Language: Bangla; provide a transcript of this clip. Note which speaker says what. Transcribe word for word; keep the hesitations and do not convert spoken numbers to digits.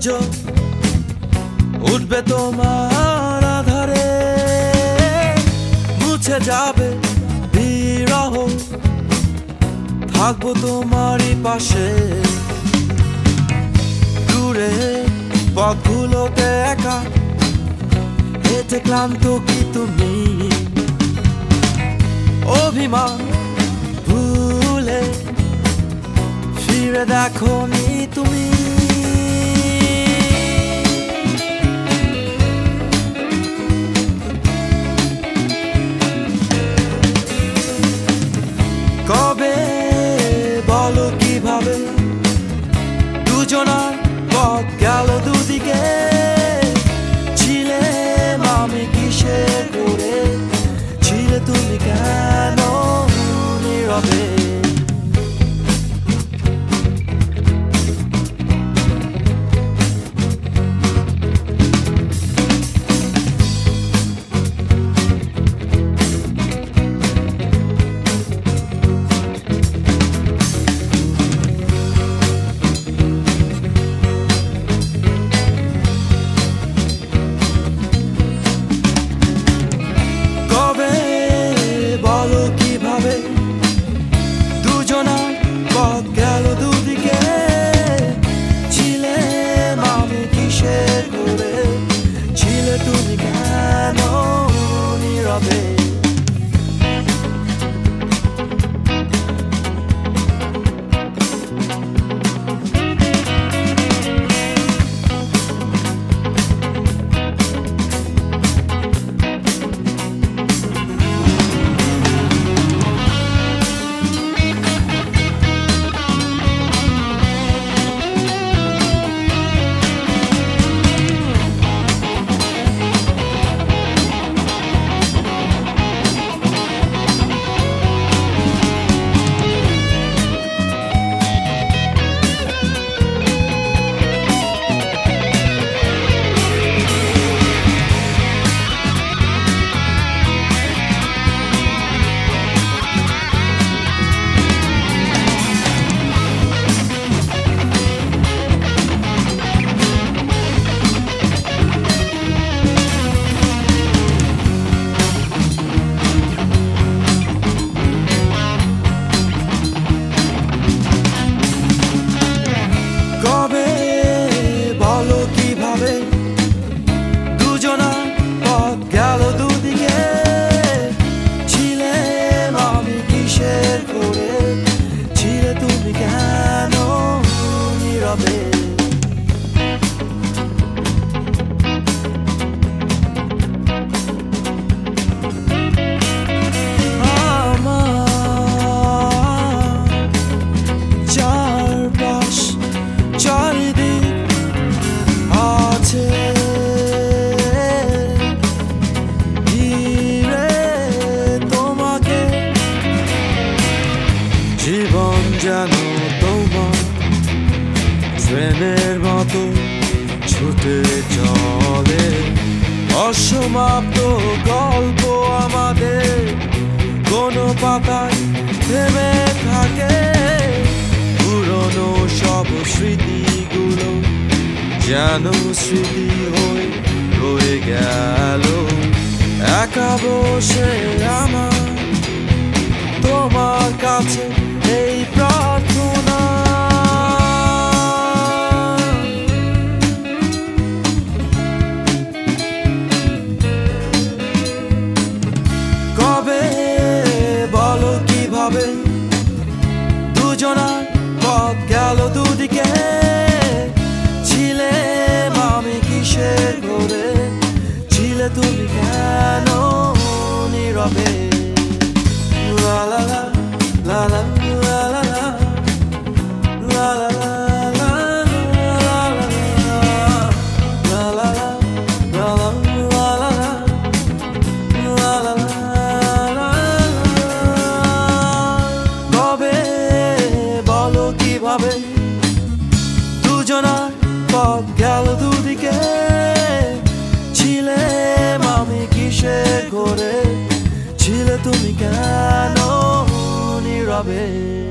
Speaker 1: সূর্য উঠবে তোমার আধারে, মুছে যাবে বিরহ, থাকবো তোমারই পাশে। দূরে পথগুলোতে একা হেঁটে ক্লান্ত কি তুমি? অভিমান ভুলে ফিরে দেখো নি তুমি। কবে বলো কিভাবে দুজনার পথ গেল দুদিকে, ছিলে আমি কিসে করে, ছিলে তুমি কেন নীরবে? দুজনার পথ গেল দুদিকে, ছিলে আমি কিসে করে, ছিলে তুমি কেন নীরবে? কবে বলো কিভাবে দুজনার পথ গেল দুদিকে, ছিলে আমি কিসের করে, ছিলে তুমি কেন নীরবে? জীবন যেন তোমার ট্রেনের মতো ছুটে চলে, অসমাপ্ত গল্প আমাদের কোনো পাতায় থেমে থাকে। পুরনো সব স্মৃতিগুলো যেন স্মৃতি হয়ে রয়ে গেল, একা বসে আমার তোমার কাছে এই প্রার্থনা। কবে বলো কিভাবে দুজনার পথ গেল দুদিকে, ছিলে আমি কিসে করে, ছিলে তুমি কেন নীরবে? La la la la la la la la la la la দুজনার পথ গেল দুদিকে, ছিলে আমি কিসে করে, ছিলে তুমি কেন নীরবে?